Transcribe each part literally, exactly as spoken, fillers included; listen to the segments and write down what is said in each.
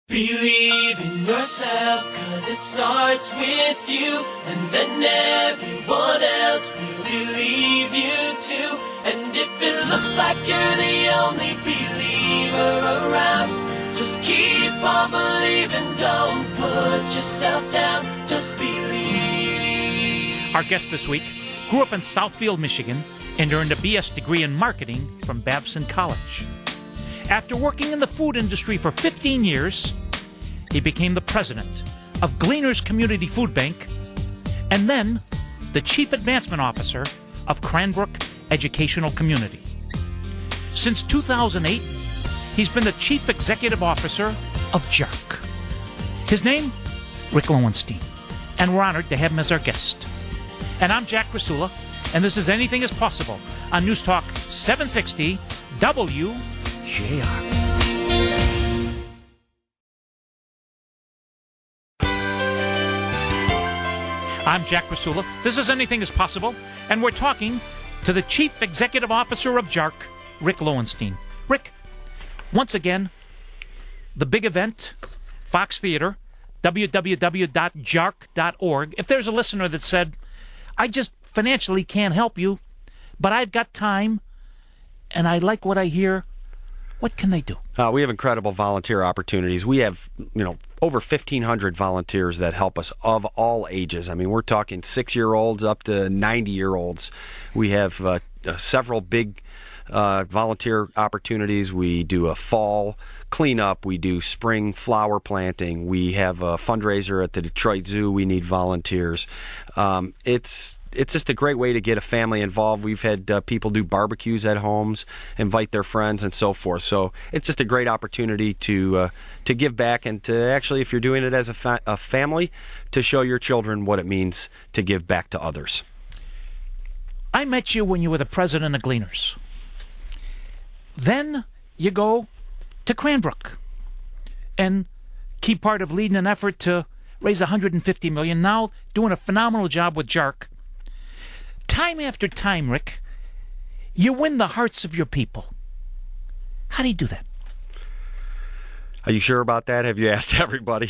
Believe in yourself, cause it starts with you, and then everyone else will believe you too. And if it looks like you're the only believer around, just keep on believing, don't put yourself down, just believe. Our guest this week grew up in Southfield, Michigan, and earned a B S degree in marketing from Babson College. After working in the food industry for fifteen years, he became the president of Gleaners Community Food Bank and then the chief advancement officer of Cranbrook Educational Community. Since two thousand eight, he's been the chief executive officer of JARC. His name, Rick Lowenstein, and we're honored to have him as our guest. And I'm Jack Krasula, and this is Anything is Possible on News Talk seven sixty W J R. I'm Jack Krasula. This is Anything is Possible, and we're talking to the Chief Executive Officer of JARC, Rick Lowenstein. Rick, once again, the big event, Fox Theater, w w w dot jarc dot org. If there's a listener that said, I just financially can't help you, but I've got time, and I like what I hear, what can they do? Uh, we have incredible volunteer opportunities. We have, you know, over fifteen hundred volunteers that help us of all ages. I mean, we're talking six-year-olds up to ninety-year-olds. We have uh, uh, several big uh, volunteer opportunities. We do a fall cleanup. We do spring flower planting. We have a fundraiser at the Detroit Zoo. We need volunteers. Um, it's It's just a great way to get a family involved. We've had uh, people do barbecues at homes, invite their friends, and so forth. So it's just a great opportunity to uh, to give back and to actually, if you're doing it as a, fa- a family, to show your children what it means to give back to others. I met you when you were the president of Gleaners. Then you go to Cranbrook and key part of leading an effort to raise one hundred fifty million dollars, now doing a phenomenal job with JARC. Time after time, Rick, you win the hearts of your people. How do you do that? Are you sure about that? Have you asked everybody?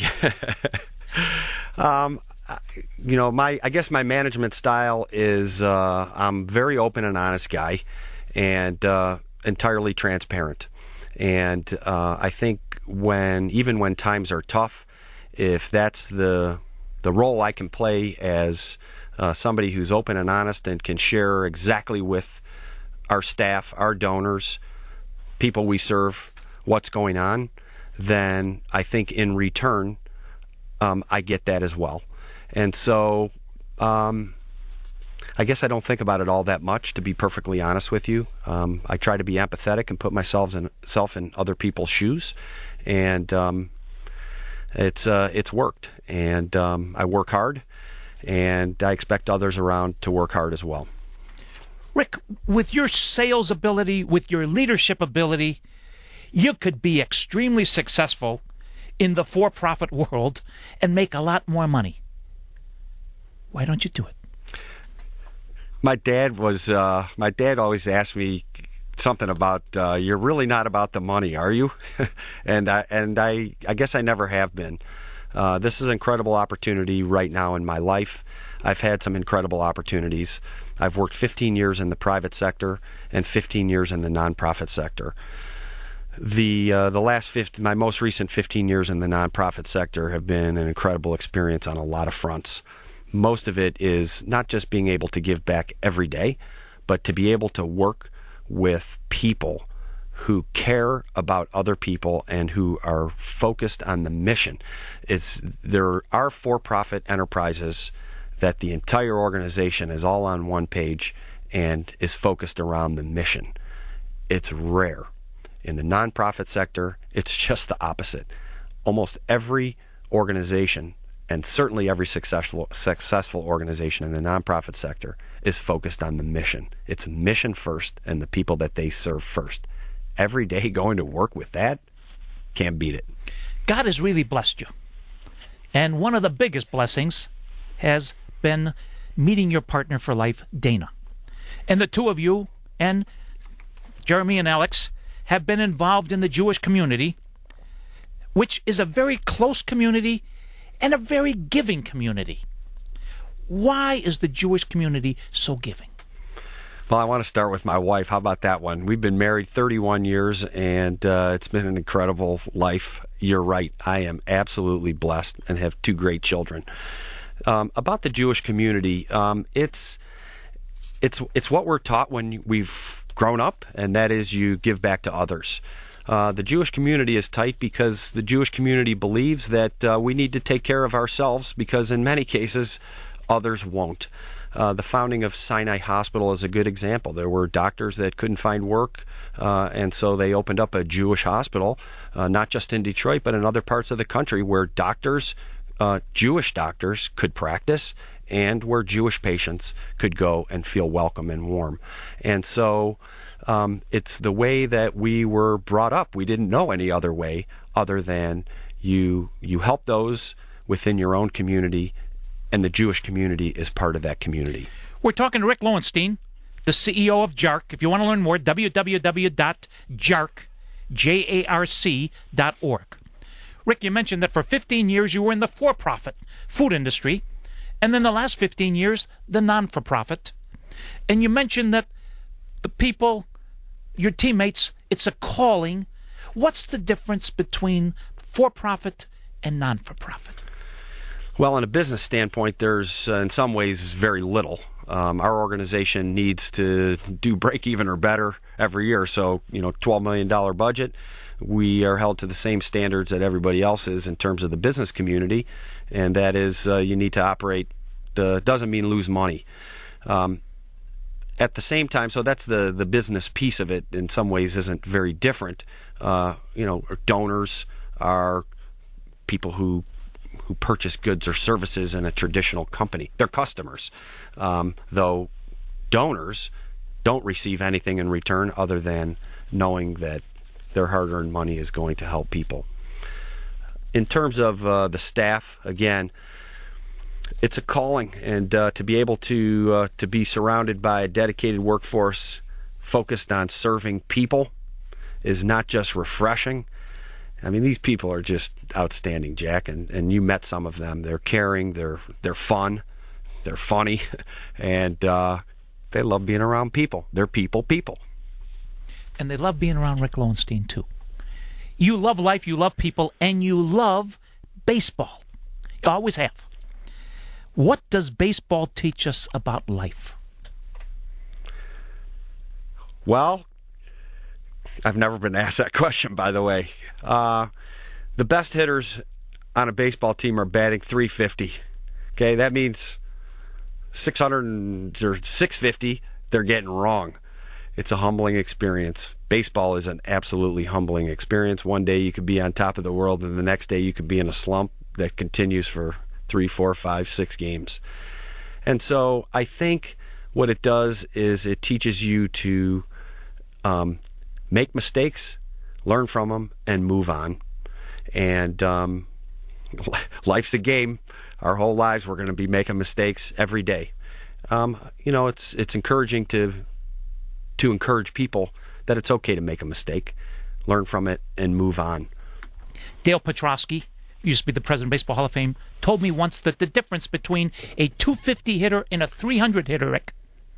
um, you know, my I guess my management style is uh, I'm a very open and honest guy, and uh, entirely transparent. And uh, I think when even when times are tough, if that's the the role I can play as Uh, somebody who's open and honest and can share exactly with our staff, our donors, people we serve, what's going on, then I think in return, um, I get that as well. And so um, I guess I don't think about it all that much, to be perfectly honest with you. Um, I try to be empathetic and put myself in, self in other people's shoes. And um, it's, uh, it's worked. And um, I work hard. And I expect others around to work hard as well. Rick, with your sales ability, with your leadership ability, you could be extremely successful in the for-profit world and make a lot more money. Why don't you do it? My dad was. Uh, my dad always asked me something about, uh, "You're really not about the money, are you?" and I and I, I guess I never have been. Uh, this is an incredible opportunity right now in my life. I've had some incredible opportunities. I've worked fifteen years in the private sector and fifteen years in the nonprofit sector. The uh, the last fifty, my most recent fifteen years in the nonprofit sector have been an incredible experience on a lot of fronts. Most of it is not just being able to give back every day, but to be able to work with people who care about other people and who are focused on the mission. It's there are for-profit enterprises that the entire organization is all on one page and is focused around the mission. It's rare. In the nonprofit sector, it's just the opposite. Almost every organization, and certainly every successful successful organization in the nonprofit sector, is focused on the mission. It's mission first and the people that they serve first. Every day going to work with that, can't beat it. God has really blessed you. And one of the biggest blessings has been meeting your partner for life, Dana. And the two of you, and Jeremy and Alex, have been involved in the Jewish community which is a very close community and a very giving community. Why is the Jewish community so giving? Well, I want to start with my wife. How about that one? We've been married thirty-one years, and uh, it's been an incredible life. You're right. I am absolutely blessed and have two great children. Um, about the Jewish community, um, it's it's it's what we're taught when we've grown up, and that is you give back to others. Uh, the Jewish community is tight because the Jewish community believes that uh, we need to take care of ourselves because in many cases others won't. Uh, the founding of Sinai Hospital is a good example. There were doctors that couldn't find work, uh, and so they opened up a Jewish hospital, uh, not just in Detroit, but in other parts of the country where doctors, uh, Jewish doctors, could practice and where Jewish patients could go and feel welcome and warm. And so um, it's the way that we were brought up. We didn't know any other way other than you, you help those within your own community, and the Jewish community is part of that community. We're talking to Rick Lowenstein, the C E O of JARC. If you want to learn more, w w w dot jarc dot org. Rick, you mentioned that for fifteen years you were in the for-profit food industry, and then the last fifteen years, the non-for-profit. And you mentioned that the people, your teammates, it's a calling. What's the difference between for-profit and non-for-profit? Well, in a business standpoint, there's uh, in some ways very little. Um, our organization needs to do break even or better every year. So, you know, twelve million dollars budget. We are held to the same standards that everybody else is in terms of the business community, and that is uh, you need to operate. Uh, doesn't mean lose money. Um, at the same time, so that's the the business piece of it. In some ways, isn't very different. Uh, you know, donors are people who. who purchase goods or services in a traditional company. They're customers, um, though donors don't receive anything in return other than knowing that their hard-earned money is going to help people. In terms of uh, the staff, again, it's a calling, and uh, to be able to uh, to be surrounded by a dedicated workforce focused on serving people is not just refreshing. I mean, these people are just outstanding, Jack, and, and you met some of them. They're caring, they're they're fun, they're funny, and uh, they love being around people. They're people people. And they love being around Rick Lowenstein, too. You love life, you love people, and you love baseball. You always have. What does baseball teach us about life? Well, I've never been asked that question, by the way. Uh, the best hitters on a baseball team are batting three fifty. Okay, that means six hundred or six fifty, they're getting wrong. It's a humbling experience. Baseball is an absolutely humbling experience. One day you could be on top of the world, and the next day you could be in a slump that continues for three, four, five, six games. And so I think what it does is it teaches you to um, make mistakes, learn from them, and move on. And um, life's a game. Our whole lives we're going to be making mistakes every day. Um, you know, it's it's encouraging to to encourage people that it's okay to make a mistake, learn from it, and move on. Dale Petrosky, used to be the president of Baseball Hall of Fame, told me once that the difference between a two fifty hitter and a three hundred hitter, Rick,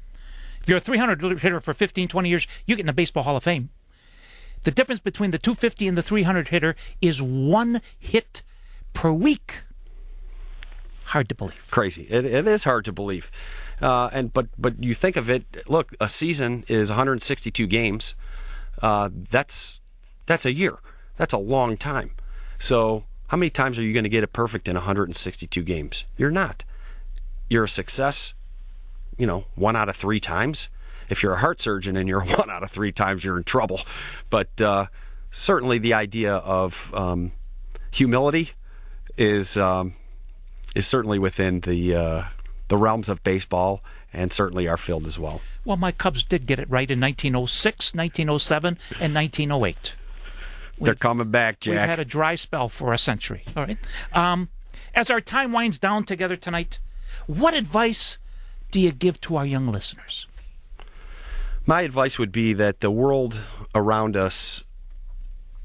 if you're a three hundred hitter for fifteen, twenty years, you get in the Baseball Hall of Fame. The difference between the two fifty and the three hundred hitter is one hit per week. Hard to believe. Crazy. It, it is hard to believe. Uh, and but but you think of it. Look, a season is one hundred sixty-two games. Uh, that's that's a year. That's a long time. So how many times are you going to get it perfect in one hundred sixty-two games? You're not. You're a success. You know, one out of three times. If you're a heart surgeon and you're one out of three times, you're in trouble. But uh, certainly the idea of um, humility is um, is certainly within the uh, the realms of baseball, and certainly our field as well. Well, my Cubs did get it right in nineteen oh six, nineteen oh seven, and nineteen oh eight. They're we've, coming back, Jack. We've had a dry spell for a century. All right. Um, as our time winds down together tonight, what advice do you give to our young listeners? My advice would be that the world around us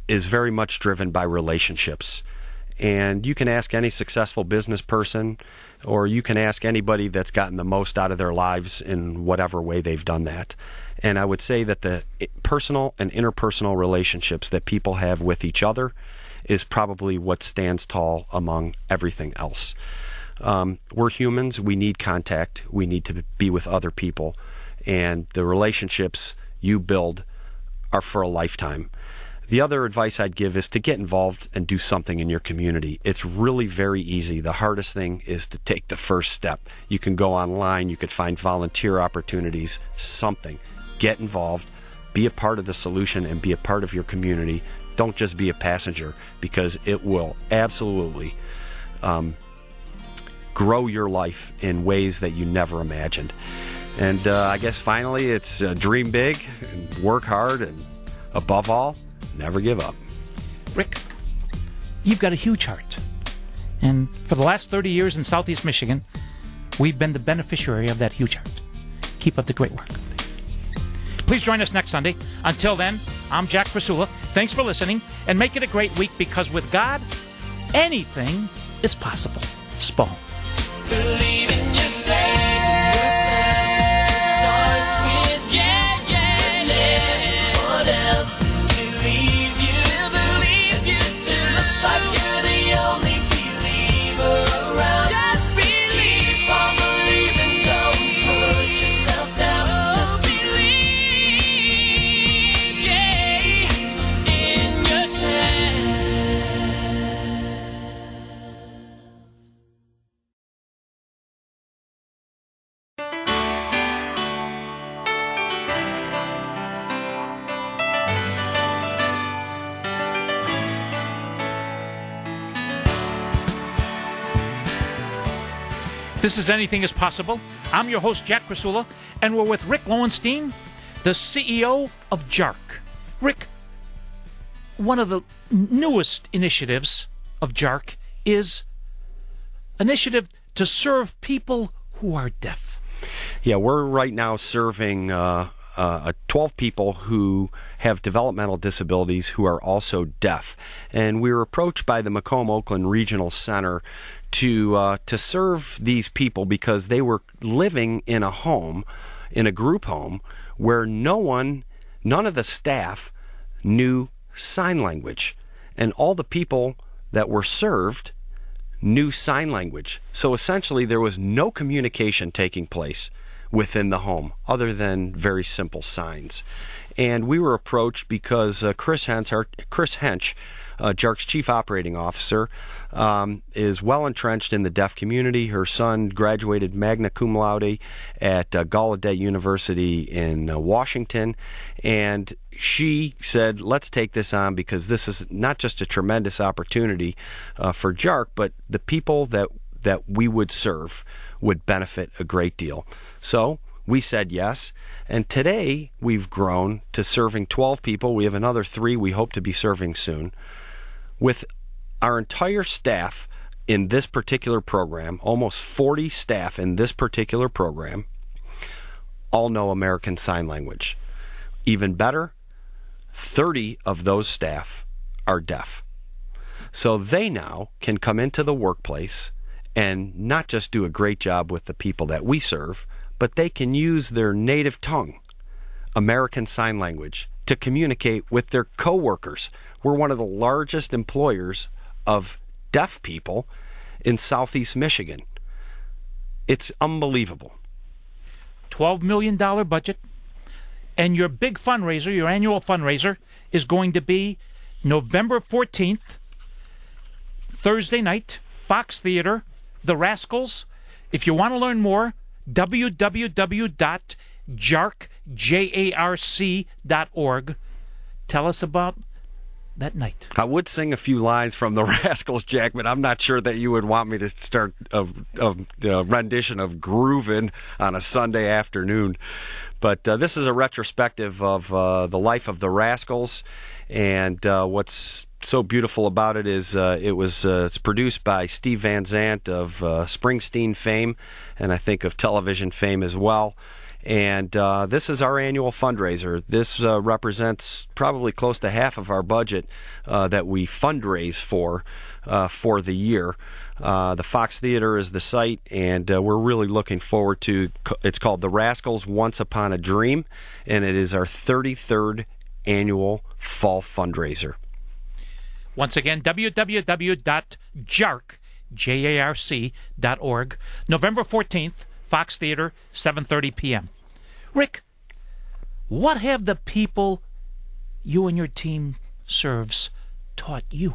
is very much driven by relationships. And you can ask any successful business person, or you can ask anybody that's gotten the most out of their lives in whatever way they've done that. And I would say that the personal and interpersonal relationships that people have with each other is probably what stands tall among everything else. Um, we're humans. We need contact. We need to be with other people. And the relationships you build are for a lifetime. The other advice I'd give is to get involved and do something in your community. It's really very easy. The hardest thing is to take the first step. You can go online. You could find volunteer opportunities, something. Get involved. Be a part of the solution and be a part of your community. Don't just be a passenger, because it will absolutely um, grow your life in ways that you never imagined. And uh, I guess finally it's uh, dream big and work hard, and above all, never give up. Rick, you've got a huge heart. And for the last thirty years in Southeast Michigan, we've been the beneficiary of that huge heart. Keep up the great work. Please join us next Sunday. Until then, I'm Jack Krasula. Thanks for listening, and make it a great week, because with God, anything is possible. Spall. Believe in yourself. It starts with yeah, yeah, yeah. What else will believe you? Believe you too. Looks like you're the only believer around. Just believe. Keep on believing. Don't put yourself down. Just believe, yeah, in yourself. This is Anything is Possible. I'm your host, Jack Krasula, and we're with Rick Lowenstein, the C E O of JARC. Rick, one of the newest initiatives of JARC is initiative to serve people who are deaf. Yeah, we're right now serving uh, uh, twelve people who have developmental disabilities who are also deaf. And we were approached by the Macomb Oakland Regional Center to uh, to serve these people because they were living in a home, in a group home, where no one, none of the staff knew sign language. And all the people that were served knew sign language. So essentially there was no communication taking place within the home other than very simple signs. And we were approached because uh, Chris Hench, our, Chris Hench, uh, JARC's chief operating officer, um, is well entrenched in the deaf community. Her son graduated magna cum laude at uh, Gallaudet University in uh, Washington, and she said, let's take this on because this is not just a tremendous opportunity uh, for JARC, but the people that, that we would serve would benefit a great deal. So we said yes, and today we've grown to serving twelve people. We have another three we hope to be serving soon. With our entire staff in this particular program, almost forty staff in this particular program, all know American Sign Language. Even better, thirty of those staff are deaf. So they now can come into the workplace and not just do a great job with the people that we serve, but they can use their native tongue, American Sign Language, to communicate with their coworkers. We're one of the largest employers of deaf people in Southeast Michigan. It's unbelievable. twelve million dollars budget, and your big fundraiser, your annual fundraiser, is going to be November fourteenth, Thursday night, Fox Theater, The Rascals. If you want to learn more, w w w dot jarc dot org. Tell us about that night. I would sing a few lines from The Rascals, Jack, but I'm not sure that you would want me to start a, a, a rendition of Groovin' on a Sunday afternoon. But uh, this is a retrospective of uh, the life of The Rascals, and uh, what's so beautiful about it is uh, it was uh, it's produced by Steve Van Zandt of uh, Springsteen fame, and I think of television fame as well. And uh, this is our annual fundraiser. This uh, represents probably close to half of our budget uh, that we fundraise for uh, for the year. Uh, the Fox Theater is the site, and uh, we're really looking forward to. It's called The Rascals Once Upon a Dream, and it is our thirty-third annual fall fundraiser. Once again, w w w dot jarc dot org. November fourteenth, Fox Theater, seven thirty p.m. Rick, what have the people you and your team serves taught you?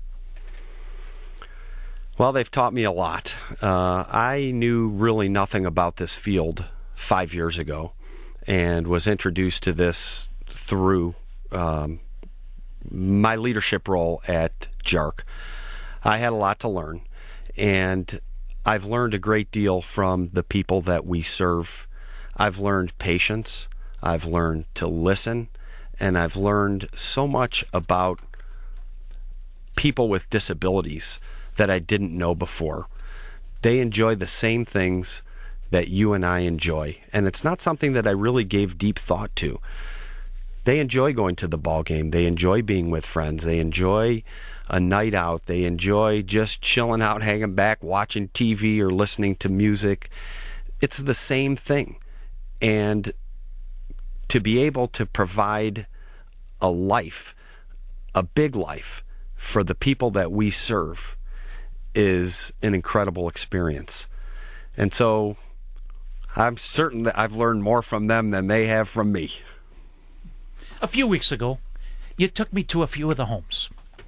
Well, they've taught me a lot. Uh, I knew really nothing about this field five years ago and was introduced to this through um, my leadership role at JARC. I had a lot to learn, and I've learned a great deal from the people that we serve. I've learned patience, I've learned to listen, and I've learned so much about people with disabilities that I didn't know before. They enjoy the same things that you and I enjoy, and it's not something that I really gave deep thought to. They enjoy going to the ball game. They enjoy being with friends. They enjoy a night out. They enjoy just chilling out, hanging back, watching T V or listening to music. It's the same thing. And to be able to provide a life, a big life, for the people that we serve is an incredible experience. And so I'm certain that I've learned more from them than they have from me. A few weeks ago, you took me to a few of the homes.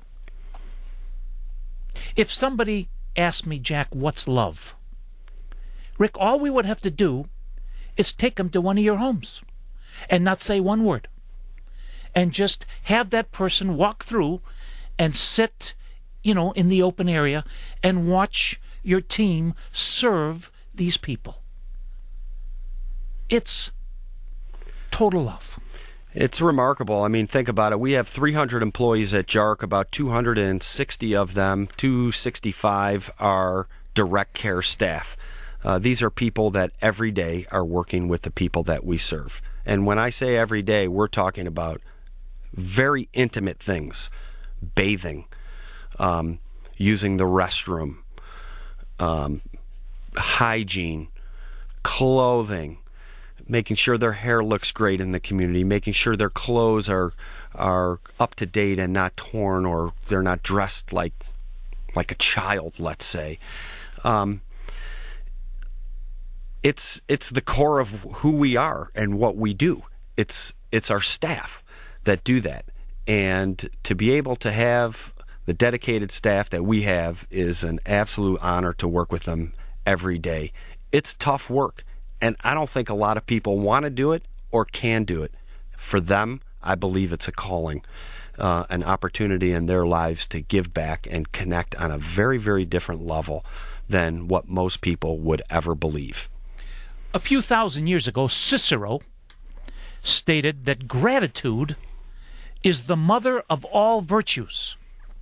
If somebody asked me, Jack, what's love? Rick, all we would have to do is take them to one of your homes and not say one word. And just have that person walk through and sit, you know, in the open area and watch your team serve these people. It's total love. It's remarkable. I mean, think about it. We have three hundred employees at JARC. About two hundred sixty of them, two hundred sixty-five, are direct care staff. Uh, these are people that every day are working with the people that we serve. And when I say every day, we're talking about very intimate things. Bathing, um, using the restroom, um, hygiene, clothing, making sure their hair looks great in the community, making sure their clothes are are up to date and not torn, or they're not dressed like like a child, let's say. Um, it's it's the core of who we are and what we do. It's it's our staff that do that. And to be able to have the dedicated staff that we have is an absolute honor to work with them every day. It's tough work, and I don't think a lot of people want to do it or can do it. For them, I believe it's a calling, uh, an opportunity in their lives to give back and connect on a very, very different level than what most people would ever believe. A few thousand years ago, Cicero stated that gratitude is the mother of all virtues.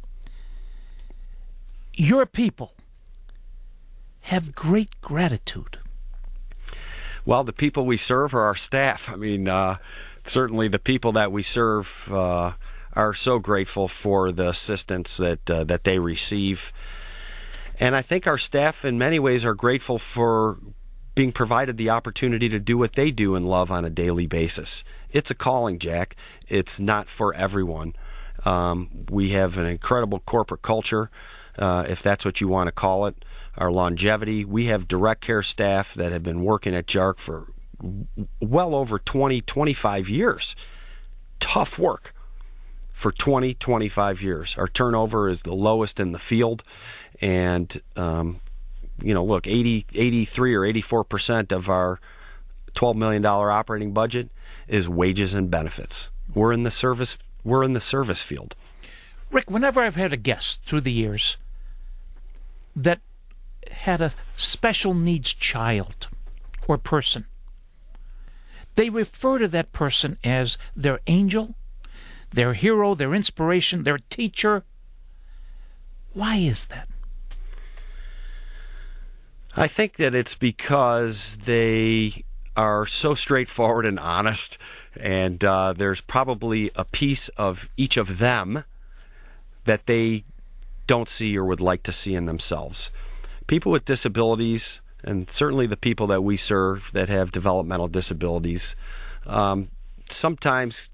Your people have great gratitude. Well, the people we serve are our staff. I mean, uh, certainly the people that we serve uh, are so grateful for the assistance that uh, that they receive. And I think our staff in many ways are grateful for being provided the opportunity to do what they do in love on a daily basis. It's a calling, Jack. It's not for everyone. Um, we have an incredible corporate culture, uh, if that's what you want to call it. Our longevity. We have direct care staff that have been working at JARC for well over twenty, twenty-five years. Tough work for twenty, twenty-five years. Our turnover is the lowest in the field. And, um, you know, look, eighty, eighty-three or eighty-four percent of our twelve million dollars operating budget is wages and benefits. We're in the service, we're in the service field. Rick, whenever I've had a guest through the years that had a special needs child or person, they refer to that person as their angel, their hero, their inspiration, their teacher. Why is that? I think that it's because they are so straightforward and honest, and uh, there's probably a piece of each of them that they don't see or would like to see in themselves. People with disabilities, and certainly the people that we serve that have developmental disabilities, um, sometimes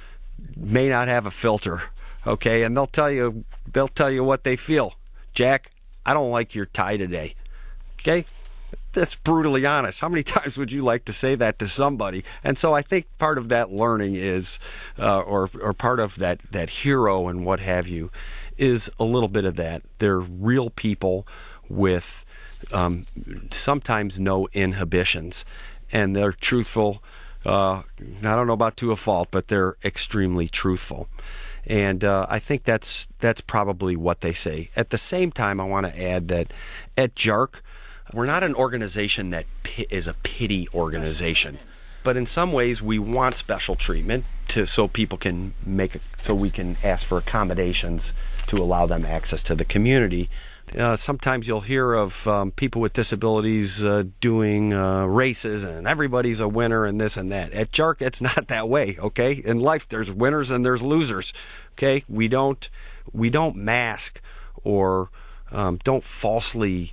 may not have a filter, okay? And they'll tell you, they'll tell you what they feel. Jack, I don't like your tie today, okay? That's brutally honest. How many times would you like to say that to somebody? And so I think part of that learning is, uh, or or part of that, that hero and what have you, is a little bit of that. They're real people with um, sometimes no inhibitions, and they're truthful. Uh, I don't know about to a fault, but they're extremely truthful. And uh, I think that's that's probably what they say. At the same time, I want to add that at J A R C, we're not an organization that pi- is a pity organization, but in some ways we want special treatment to so people can make so we can ask for accommodations to allow them access to the community. Uh, sometimes you'll hear of um, people with disabilities uh, doing uh, races and everybody's a winner and this and that. At J A R C, it's not that way. Okay, in life there's winners and there's losers. Okay, we don't we don't mask or um, don't falsely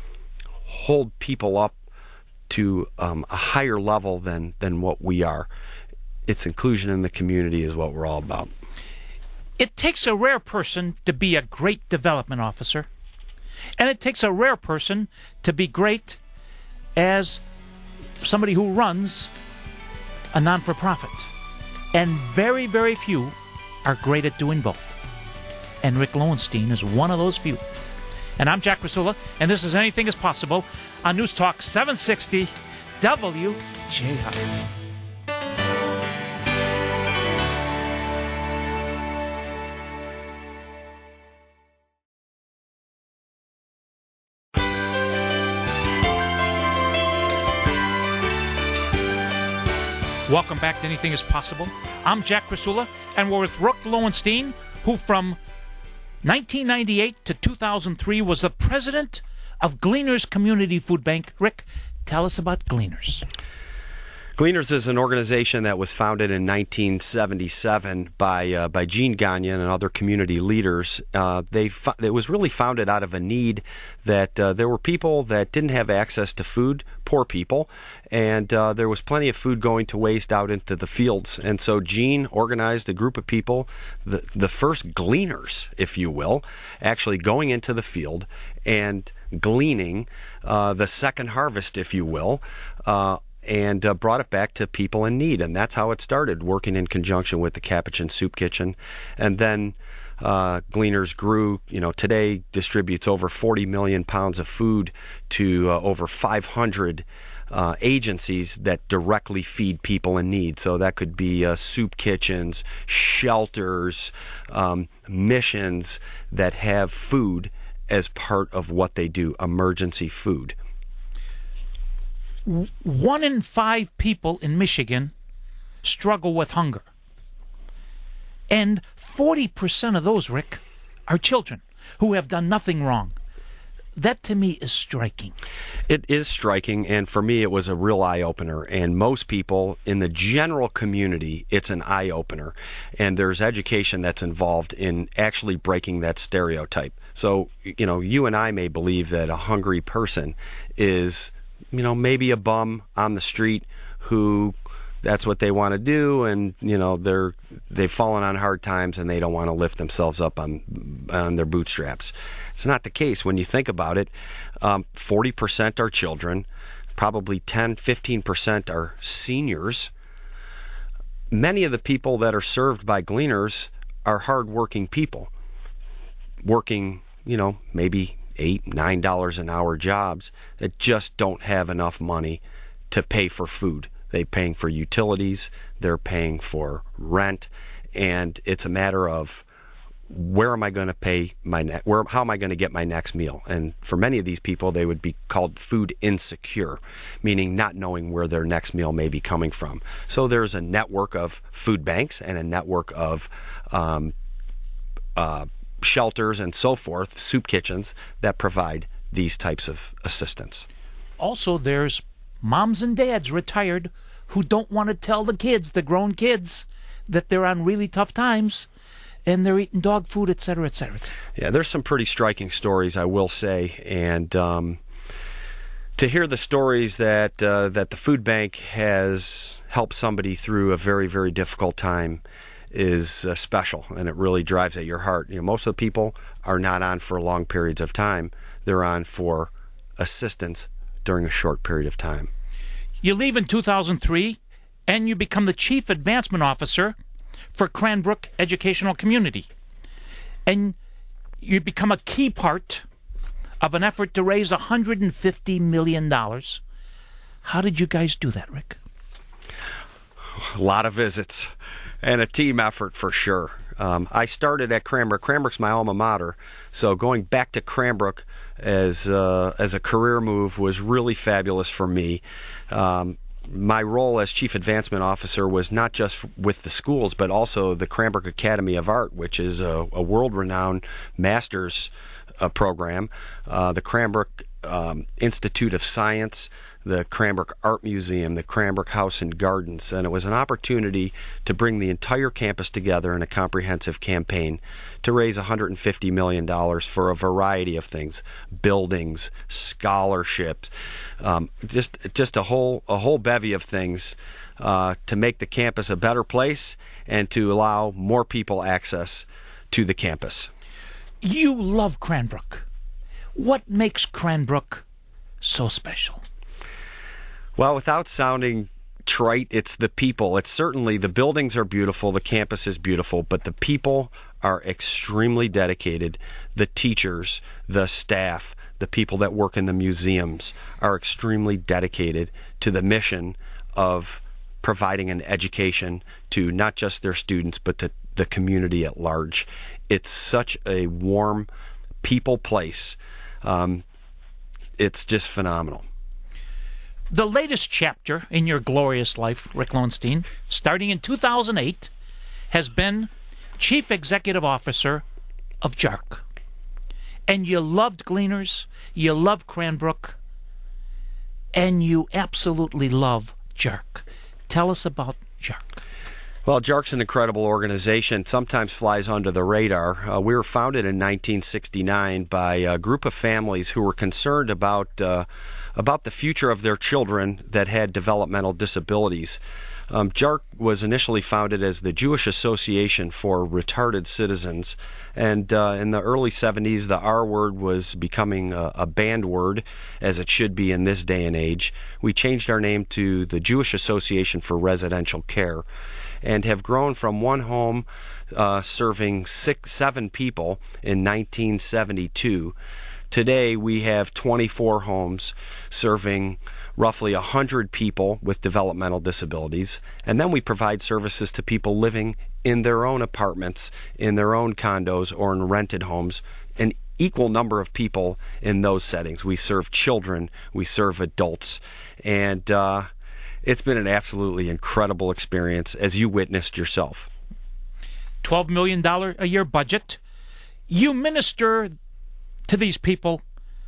hold people up to um, a higher level than, than what we are. It's inclusion in the community is what we're all about. It takes a rare person to be a great development officer, and it takes a rare person to be great as somebody who runs a non-for-profit. And very, very few are great at doing both. And Rick Lowenstein is one of those few. And I'm Jack Krasula, and this is Anything is Possible on News Talk seven sixty W J I. Welcome back to Anything is Possible. I'm Jack Krasula, and we're with Rick Lowenstein, who from nineteen ninety-eight to two thousand three was the president of Gleaners Community Food Bank. Rick, tell us about Gleaners. Gleaners is an organization that was founded in nineteen seventy-seven by uh, by Gene Gagnon and other community leaders. Uh, they fo- it was really founded out of a need that uh, there were people that didn't have access to food, poor people, and uh, there was plenty of food going to waste out into the fields. And so Gene organized a group of people, the the first gleaners, if you will, actually going into the field and gleaning uh, the second harvest, if you will. Uh, and uh, brought it back to people in need. And that's how it started, working in conjunction with the Capuchin Soup Kitchen. And then uh, Gleaners grew, you know, today distributes over forty million pounds of food to uh, over five hundred uh, agencies that directly feed people in need. So that could be uh, soup kitchens, shelters, um, missions that have food as part of what they do, emergency food. One in five people in Michigan struggle with hunger. And forty percent of those, Rick, are children who have done nothing wrong. That, to me, is striking. It is striking, and for me, it was a real eye-opener. And most people in the general community, it's an eye-opener. And there's education that's involved in actually breaking that stereotype. So, you know, you and I may believe that a hungry person is, you know, maybe a bum on the street who that's what they want to do, and you know they're they've fallen on hard times and they don't want to lift themselves up on on their bootstraps. It's not the case when you think about it. Um, forty percent are children, probably ten, fifteen percent are seniors. Many of the people that are served by Gleaners are hardworking people, working, you know, maybe eight, nine dollars an hour jobs that just don't have enough money to pay for food. They're paying for utilities, they're paying for rent, and it's a matter of where am I going to pay my ne- where how am I going to get my next meal? And for many of these people, they would be called food insecure, meaning not knowing where their next meal may be coming from. So there's a network of food banks and a network of um, uh, shelters and so forth, soup kitchens, that provide these types of assistance. Also, there's moms and dads retired who don't want to tell the kids, the grown kids, that they're on really tough times and they're eating dog food, et cetera, et cetera, et cetera. Yeah, there's some pretty striking stories, I will say, and um, to hear the stories that uh, that the food bank has helped somebody through a very, very difficult time is uh, special, and it really drives at your heart. You know, most of the people are not on for long periods of time. They're on for assistance during a short period of time. You leave in two thousand three, and you become the Chief Advancement Officer for Cranbrook Educational Community. And you become a key part of an effort to raise one hundred fifty million dollars. How did you guys do that, Rick? A lot of visits and a team effort for sure. Um, I started at Cranbrook. Cranbrook's my alma mater, so going back to Cranbrook as uh, as a career move was really fabulous for me. Um, my role as Chief Advancement Officer was not just with the schools, but also the Cranbrook Academy of Art, which is a, a world-renowned master's uh, program, uh, the Cranbrook um, Institute of Science, the Cranbrook Art Museum, the Cranbrook House and Gardens, and it was an opportunity to bring the entire campus together in a comprehensive campaign to raise one hundred fifty million dollars for a variety of things: buildings, scholarships, um, just just a whole a whole bevy of things uh, to make the campus a better place and to allow more people access to the campus. You love Cranbrook. What makes Cranbrook so special? Well, without sounding trite, it's the people. It's certainly the buildings are beautiful, the campus is beautiful, but the people are extremely dedicated. The teachers, the staff, the people that work in the museums are extremely dedicated to the mission of providing an education to not just their students, but to the community at large. It's such a warm people place. Um, it's just phenomenal. The latest chapter in your glorious life, Rick Lowenstein, starting in two thousand eight, has been Chief Executive Officer of JARC. And you loved Gleaners, you loved Cranbrook, and you absolutely love JARC. Tell us about JARC. Well, JARC's an incredible organization, sometimes flies under the radar. Uh, we were founded in nineteen sixty-nine by a group of families who were concerned about uh, about the future of their children that had developmental disabilities. Um, JARC was initially founded as the Jewish Association for Retarded Citizens, and uh, in the early seventies, the R word was becoming a, a banned word, as it should be in this day and age. We changed our name to the Jewish Association for Residential Care, and have grown from one home uh, serving six, seven people in nineteen seventy-two. Today we have twenty-four homes serving roughly one hundred people with developmental disabilities, and then we provide services to people living in their own apartments, in their own condos, or in rented homes, an equal number of people in those settings. We serve children, we serve adults, and uh, it's been an absolutely incredible experience, as you witnessed yourself. twelve million dollars a year budget. You minister to these people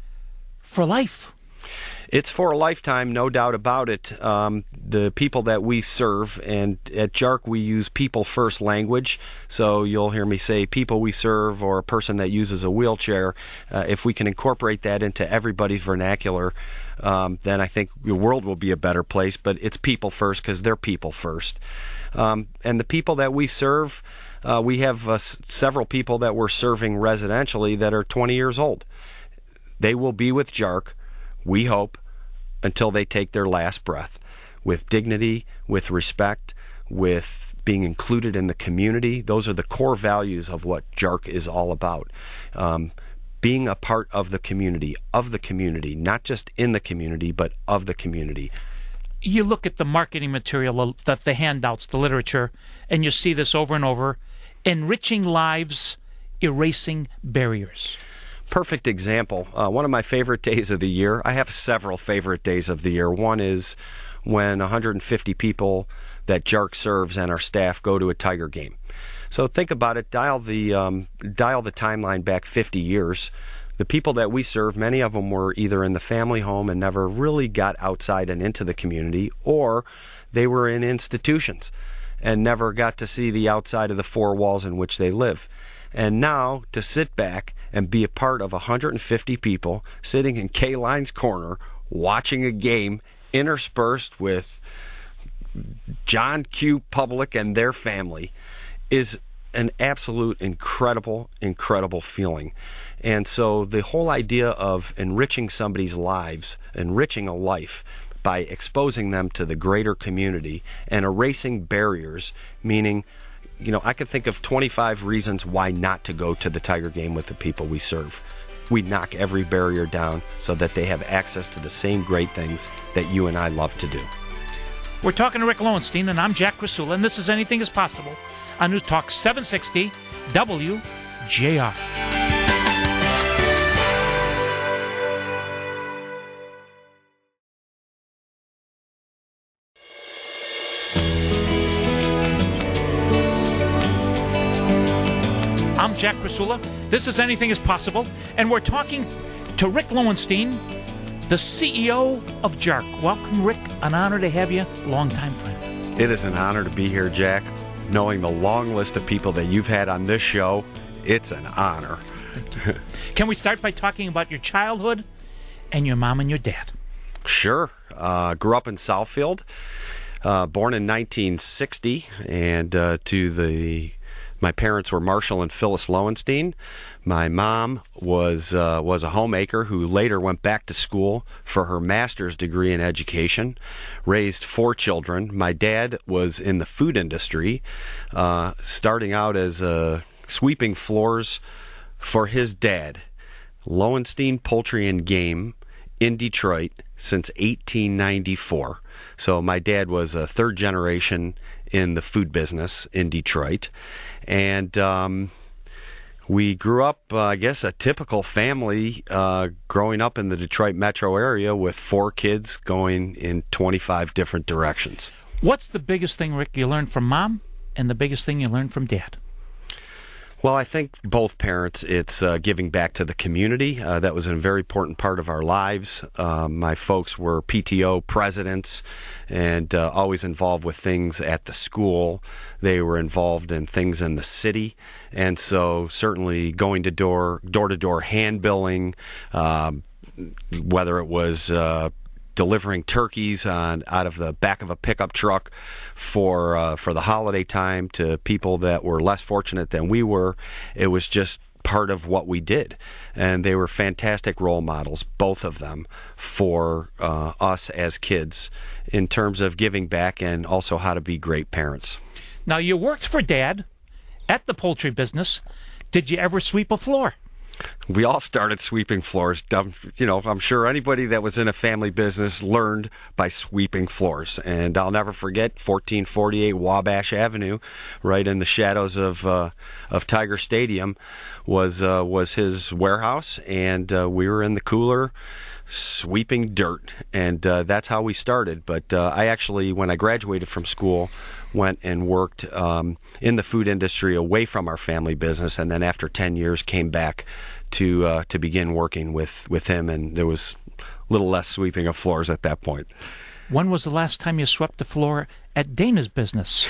for life. It's for a lifetime, no doubt about it. Um, the people that we serve, and at JARC we use people-first language, so you'll hear me say people we serve or a person that uses a wheelchair. Uh, if we can incorporate that into everybody's vernacular, um, then I think the world will be a better place, but it's people first because they're people first. Um, and the people that we serve, uh, we have uh, s- several people that we're serving residentially that are twenty years old. They will be with JARC, we hope, until they take their last breath, with dignity, with respect, with being included in the community. Those are the core values of what JARC is all about. Um, being a part of the community, of the community, not just in the community, but of the community. You look at the marketing material, the, the handouts, the literature, and you see this over and over. Enriching lives, erasing barriers. Perfect example. Uh, one of my favorite days of the year, I have several favorite days of the year. One is when one hundred fifty people that JARC serves and our staff go to a Tiger game. So think about it, dial the um, dial the timeline back fifty years. The people that we serve, many of them were either in the family home and never really got outside and into the community, or they were in institutions and never got to see the outside of the four walls in which they live. And now to sit back and be a part of one hundred fifty people sitting in K-Line's corner watching a game interspersed with John Q. Public and their family is an absolute incredible, incredible feeling. And so the whole idea of enriching somebody's lives, enriching a life by exposing them to the greater community and erasing barriers, meaning, you know, I could think of twenty-five reasons why not to go to the Tiger game with the people we serve. We knock every barrier down so that they have access to the same great things that you and I love to do. We're talking to Rick Lowenstein, and I'm Jack Krasula, and this is Anything is Possible on News Talk seven sixty W J R. I'm Jack Krasula. This is Anything is Possible, and we're talking to Rick Lowenstein, the C E O of J A R C. Welcome, Rick. An honor to have you. Longtime friend. It is an honor to be here, Jack. Knowing the long list of people that you've had on this show, it's an honor. Can we start by talking about your childhood and your mom and your dad? Sure. Uh, grew up in Southfield, uh, born in nineteen sixty, and uh, to the my parents were Marshall and Phyllis Lowenstein. My mom was uh, was a homemaker who later went back to school for her master's degree in education, raised four children. My dad was in the food industry, uh, starting out as uh, sweeping floors for his dad, Lowenstein Poultry and Game, in Detroit since eighteen ninety-four. So my dad was a third generation in the food business in Detroit. And um, we grew up, uh, I guess, a typical family uh, growing up in the Detroit metro area with four kids going in twenty-five different directions. What's the biggest thing, Rick, you learned from mom and the biggest thing you learned from dad? Well, I think both parents, it's uh, giving back to the community. Uh, that was a very important part of our lives. Uh, my folks were P T O presidents and uh, always involved with things at the school. They were involved in things in the city. And so certainly going to door, door-to-door hand billing, um, whether it was uh, delivering turkeys on out of the back of a pickup truck for uh, for the holiday time to people that were less fortunate than we were. It was just part of what we did, and they were fantastic role models, both of them, for uh, us as kids in terms of giving back and also how to be great parents. Now, you worked for Dad at the poultry business. Did you ever sweep a floor? We all started sweeping floors. You know, I'm sure anybody that was in a family business learned by sweeping floors. And I'll never forget fourteen forty-eight Wabash Avenue, right in the shadows of uh, of Tiger Stadium, was uh, was his warehouse, and uh, we were in the cooler sweeping dirt, and uh, that's how we started. But uh, I actually, when I graduated from school, went and worked um, in the food industry away from our family business, and then after ten years came back to uh, to begin working with, with him, and there was a little less sweeping of floors at that point. When was the last time you swept the floor at Dana's business?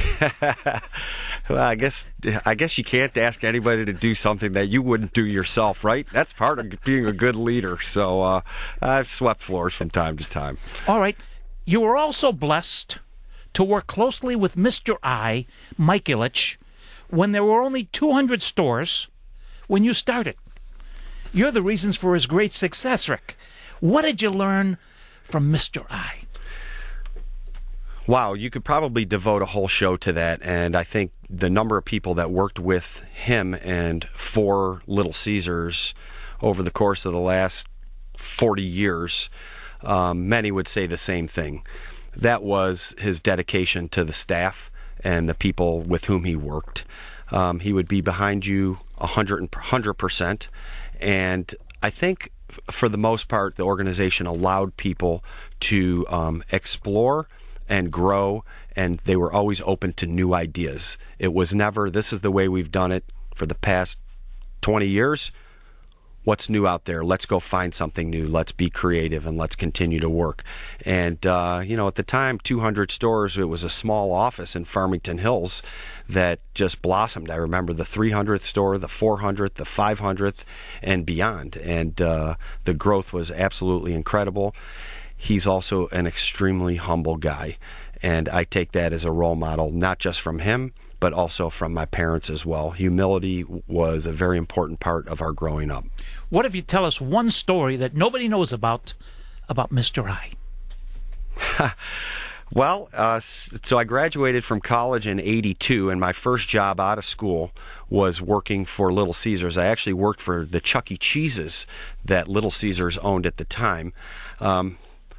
Well, I guess I guess you can't ask anybody to do something that you wouldn't do yourself, right? That's part of being a good leader. So uh, I've swept floors from time to time. All right. You were also blessed to work closely with Mister I, Mike Ilitch, when there were only two hundred stores when you started. You're the reasons for his great success, Rick. What did you learn from Mister I? Wow, you could probably devote a whole show to that, and I think the number of people that worked with him and for Little Caesars over the course of the last forty years, um, many would say the same thing. That was his dedication to the staff and the people with whom he worked. Um, he would be behind you one hundred percent, and I think for the most part the organization allowed people to um, explore and grow, and they were always open to new ideas. It was never, this is the way we've done it for the past twenty years. what's new out there? Let's go find something new. Let's be creative and let's continue to work. And, uh, you know, at the time, two hundred stores, it was a small office in Farmington Hills that just blossomed. I remember the three hundredth store, the four hundredth, the five hundredth, and beyond. And uh, the growth was absolutely incredible. He's also an extremely humble guy. And I take that as a role model, not just from him, but also from my parents as well. Humility was a very important part of our growing up. What if you tell us one story that nobody knows about, about Mister I? Well, uh, so I graduated from college in eighty-two, and my first job out of school was working for Little Caesars. I actually worked for the Chuck E. Cheese's that Little Caesars owned at the time. Um,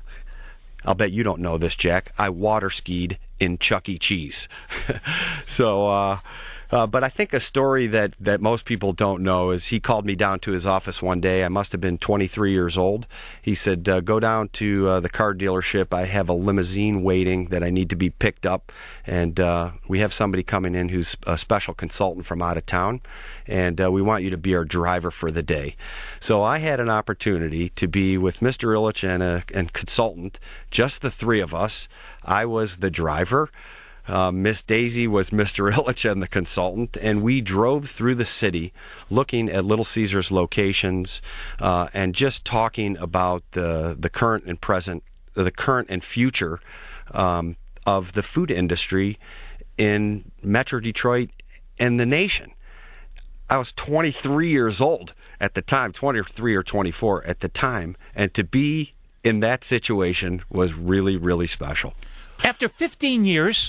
I'll bet you don't know this, Jack. I water skied in Chuck E. Cheese. so, uh, uh, but I think a story that, that most people don't know is he called me down to his office one day. I must have been twenty-three years old. He said, uh, go down to uh, the car dealership. I have a limousine waiting that I need to be picked up. And uh, we have somebody coming in who's a special consultant from out of town. And uh, we want you to be our driver for the day. So I had an opportunity to be with Mister Ilitch and a and consultant, just the three of us. I was the driver. Uh, Miss Daisy was Mister Ilitch and the consultant, and we drove through the city looking at Little Caesars locations uh, and just talking about the the current and present, the current and future um, of the food industry in Metro Detroit and the nation. I was twenty-three years old at the time, twenty-three or twenty-four at the time, and to be in that situation was really, really special. After fifteen years,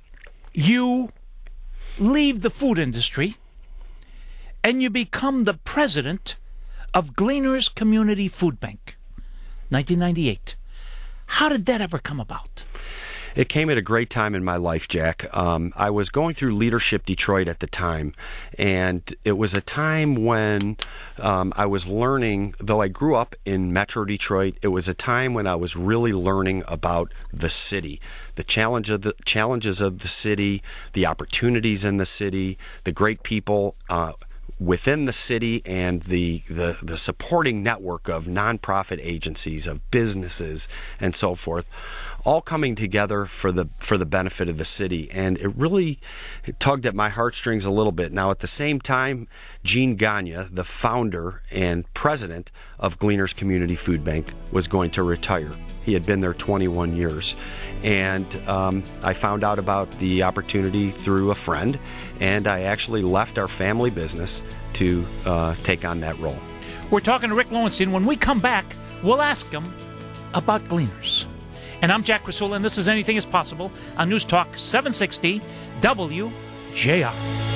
you leave the food industry and you become the president of Gleaners Community Food Bank, nineteen ninety-eight. How did that ever come about? It came at a great time in my life, Jack. Um, I was going through Leadership Detroit at the time, and it was a time when um, I was learning, though I grew up in Metro Detroit, it was a time when I was really learning about the city, the challenge of the challenges of the city, the opportunities in the city, the great people uh, within the city, and the, the the supporting network of nonprofit agencies, of businesses, and so forth, all coming together for the for the benefit of the city. And it really tugged at my heartstrings a little bit. Now, at the same time, Gene Gagne, the founder and president of Gleaners Community Food Bank, was going to retire. He had been there twenty-one years. And um, I found out about the opportunity through a friend, and I actually left our family business to uh, take on that role. We're talking to Rick Lowenstein. When we come back, we'll ask him about Gleaners. And I'm Jack Krasula, and this is Anything is Possible on News Talk seven sixty W J R.